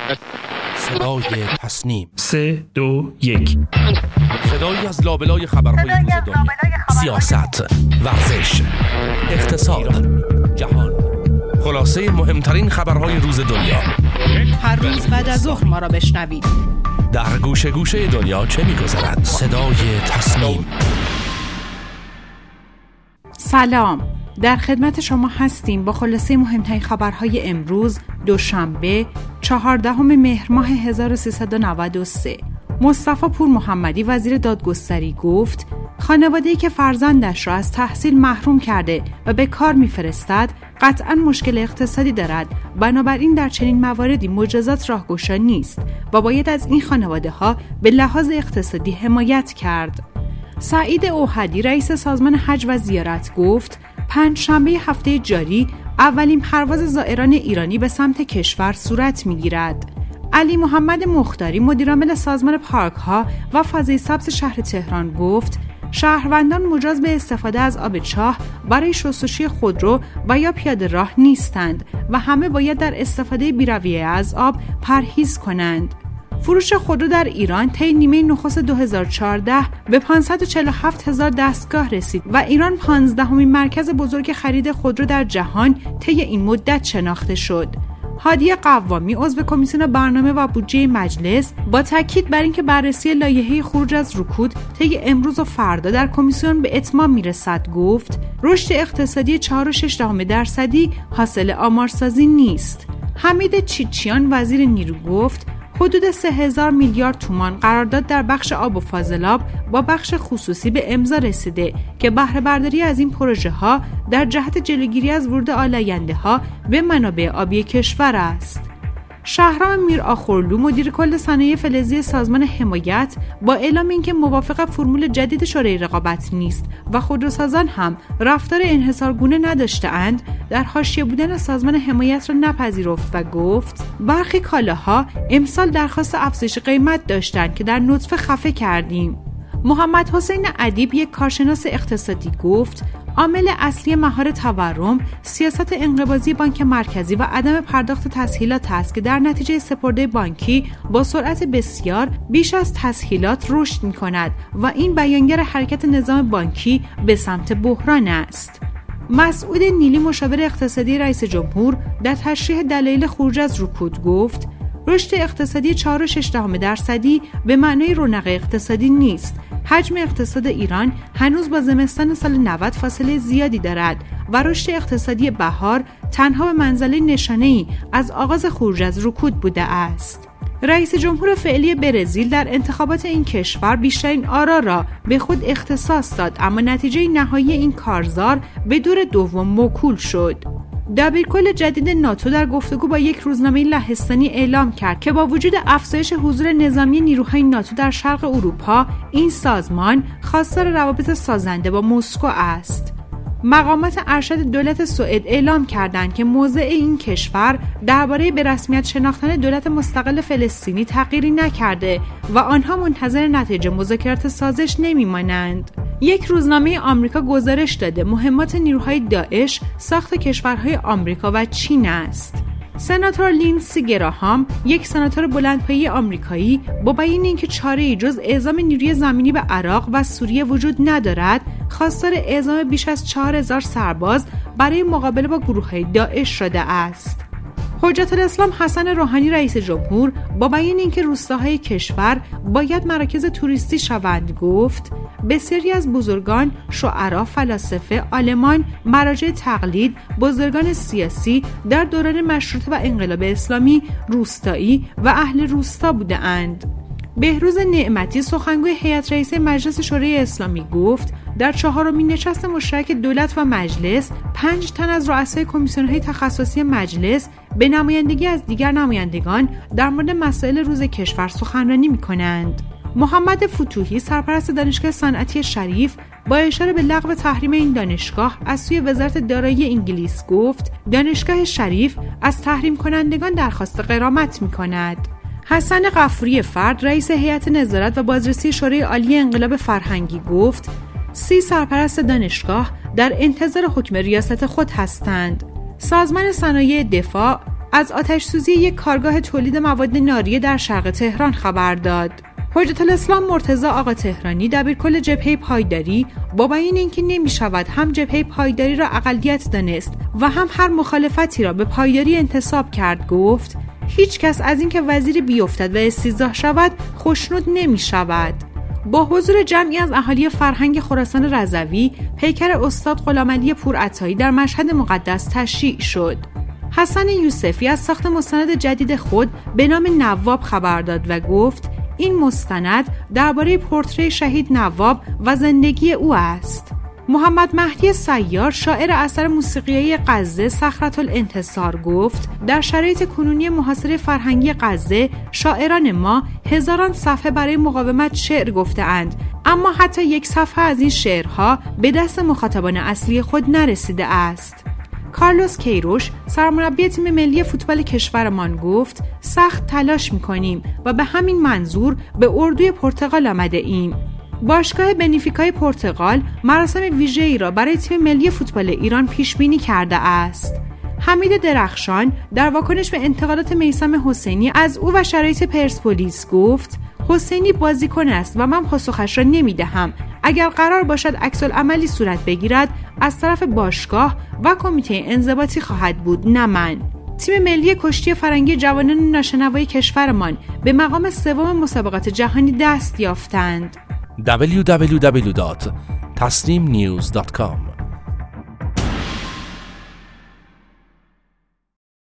صدای تصنیم 3 2 1 صدایی از لابلای خبرهای روز دنیا، سیاست، ورزش، اقتصاد، جهان، خلاصه مهمترین خبرهای روز دنیا. هر روز بعد از ظهر ما را بشنوید. در گوشه گوشه دنیا چه می‌گذرد؟ صدای تصنیم. سلام، در خدمت شما هستیم با خلاصه مهمترین خبرهای امروز دوشنبه 14 مهر ماه 1393. مصطفی پور محمدی وزیر دادگستری گفت خانواده‌ای که فرزندش را از تحصیل محروم کرده و به کار می‌فرستد قطعاً مشکل اقتصادی دارد، بنابراین در چنین مواردی مجازات راهگشا نیست و باید از این خانواده‌ها به لحاظ اقتصادی حمایت کرد. سعید اوحدی رئیس سازمان حج و زیارت گفت پنجشنبه هفته جاری اولین پرواز زائران ایرانی به سمت کشور صورت می‌گیرد. علی محمد مختاری مدیرعامل سازمان پارک‌ها و فضای سبز شهر تهران گفت شهروندان مجاز به استفاده از آب چاه برای شستشوی خودرو و یا پیاده راه نیستند و همه باید در استفاده بی‌رویه از آب پرهیز کنند. فروش خودرو در ایران طی نیمه نخست 2014 به 547,000 دستگاه رسید و ایران 15مین مرکز بزرگ خرید خودرو در جهان طی این مدت شناخته شد. هادی قوامی عضو کمیسیون برنامه و بودجه مجلس با تاکید بر اینکه بررسی لایحه خروج از رکود طی امروز و فردا در کمیسیون به اتمام میرسد گفت رشد اقتصادی 4.6% حاصل آمارسازی نیست. حمید چیچیان وزیر نیرو گفت حدود 3000 میلیارد تومان قرارداد در بخش آب و فاضلاب با بخش خصوصی به امضا رسیده که بهره برداری از این پروژه ها در جهت جلوگیری از ورود آلاینده ها به منابع آبی کشور است. شهرام میرآخرلو مدیر کل صنایع فلزی سازمان حمایت با اعلام اینکه موافق فرمول جدید شورای رقابت نیست و خودروسازان هم رفتار انحصارگونه نداشته‌اند، در حاشیه بودن سازمان حمایت را نپذیرفت و گفت برخی کالاها امسال درخواست افزایش قیمت داشتند که در نطفه خفه کردیم. محمد حسین ادیب یک کارشناس اقتصادی گفت عامل اصلی مهار تورم سیاست انقباضی بانک مرکزی و عدم پرداخت تسهیلات است که در نتیجه سپرده بانکی با سرعت بسیار بیش از تسهیلات رشد می‌کند و این بیانگر حرکت نظام بانکی به سمت بحران است. مسعود نیلی مشاور اقتصادی رئیس جمهور در تشریح دلایل خروج از رکود گفت رشد اقتصادی 4.6% به معنای رونق اقتصادی نیست. حجم اقتصاد ایران هنوز با زمستان سال 90 فاصله زیادی دارد و رشد اقتصادی بهار تنها به منزله نشانه‌ای از آغاز خروج از رکود بوده است. رئیس جمهور فعلی برزیل در انتخابات این کشور بیشترین آرا را به خود اختصاص داد، اما نتیجه نهایی این کارزار به دور دوم موکول شد. دبیرکل جدید ناتو در گفتگو با یک روزنامه لهستانی اعلام کرد که با وجود افزایش حضور نظامی نیروهای ناتو در شرق اروپا، این سازمان خواستار روابط سازنده با مسکو است. مقامات ارشد دولت سوئد اعلام کردند که موضع این کشور درباره به رسمیت شناختن دولت مستقل فلسطینی تغییری نکرده و آنها منتظر نتیجه مذاکرات سازش نمیمانند. یک روزنامه آمریکا گزارش داده مهمات نیروهای داعش ساخت کشورهای آمریکا و چین است. سناتور لیندسی گراهام، یک سناتور بلندپایه آمریکایی، با بیان اینکه چاره‌ای جز اعزام نیروی زمینی به عراق و سوریه وجود ندارد، خواستار اعزام بیش از 4000 سرباز برای مقابله با گروه‌های داعش شده است. حجت الاسلام حسن روحانی رئیس جمهور با بیان اینکه روستاهای کشور باید مراکز توریستی شوند گفت بسیاری از بزرگان، شعرا، فلاسفه، عالمان، مراجع تقلید، بزرگان سیاسی در دوران مشروطه و انقلاب اسلامی روستایی و اهل روستا بوده اند. بهروز نعمتی سخنگوی هیئت رئیسه مجلس شورای اسلامی گفت در 4مین نشست مشترک دولت و مجلس 5 تن از رؤسای کمیسیون‌های تخصصی مجلس به نمایندگی از دیگر نمایندگان در مورد مسائل روز کشور سخنرانی می‌کنند. محمد فتوحی سرپرست دانشگاه صنعتی شریف با اشاره به لغو تحریم این دانشگاه از سوی وزارت دارایی انگلیس گفت دانشگاه شریف از تحریم کنندگان درخواست غرامت می‌کند. حسن غفوری فرد رئیس هیئت نظارت و بازرسی شورای عالی انقلاب فرهنگی گفت 30 سرپرست دانشگاه در انتظار حکم ریاست خود هستند. سازمان صنایع دفاع از آتش‌سوزی یک کارگاه تولید مواد ناریه در شرق تهران خبر داد. حجت الاسلام مرتضی آقا تهرانی دبیرکل جبهه پایداری با بیان اینکه نمی‌شود هم جبهه پایداری را اقلیت دانست و هم هر مخالفتی را به پایداری انتساب کرد گفت هیچ کس از اینکه وزیر بیفتد و استیضاح شود خوشنود نمی‌شود. با حضور جمعی از اهالی فرهنگ خراسان رضوی پیکر استاد غلامعلی پورعطایی در مشهد مقدس تشییع شد. حسن یوسفی از ساخت مستند جدید خود به نام نواب خبر داد و گفت این مستند درباره پورتری شهید نواب و زندگی او است. محمد مهدی سیار شاعر اثر موسیقیایی غزه صخرة الانتصار گفت در شرایط کنونی محاصره فرهنگی غزه شاعران ما هزاران صفحه برای مقاومت شعر گفته‌اند، اما حتی یک صفحه از این شعرها به دست مخاطبان اصلی خود نرسیده است. کارلوس کیروش سرمربی تیم ملی فوتبال کشورمان گفت سخت تلاش می‌کنیم و به همین منظور به اردوی پرتغال آمده ایم. باشگاه بنفیکای پرتغال مراسم ویژه‌ای را برای تیم ملی فوتبال ایران پیش بینی کرده است. حمید درخشان در واکنش به انتقادات میثم حسینی از او و شرایط پرسپولیس گفت حسینی بازیکن است و من پاسخش را نمی‌دهم. اگر قرار باشد عکس‌العملی صورت بگیرد از طرف باشگاه و کمیته انضباطی خواهد بود، نه من. تیم ملی کشتی فرنگی جوانان ناشنوای کشورمان به مقام سوم مسابقات جهانی دست یافتند. www.tasnimnews.com